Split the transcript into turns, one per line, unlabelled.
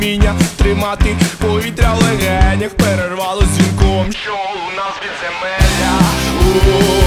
вміння тримати повітря в легенях перервало дзвінком, що у нас підземелля.